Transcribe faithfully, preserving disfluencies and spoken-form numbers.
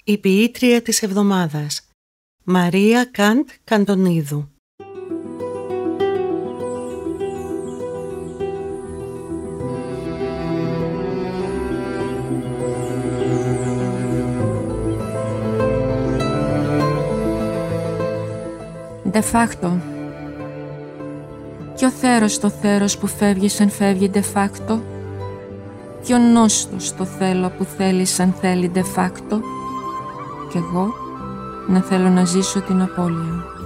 Η ποιήτρια της εβδομάδας, Μαρία Καντ Καντονίδου. De facto. Ποιο θέρος το θέρος που φεύγει σαν φεύγει de facto. Ποιο νόστος το θέλω που θέλει σαν θέλει de facto. Κι εγώ να θέλω να ζήσω την απώλεια.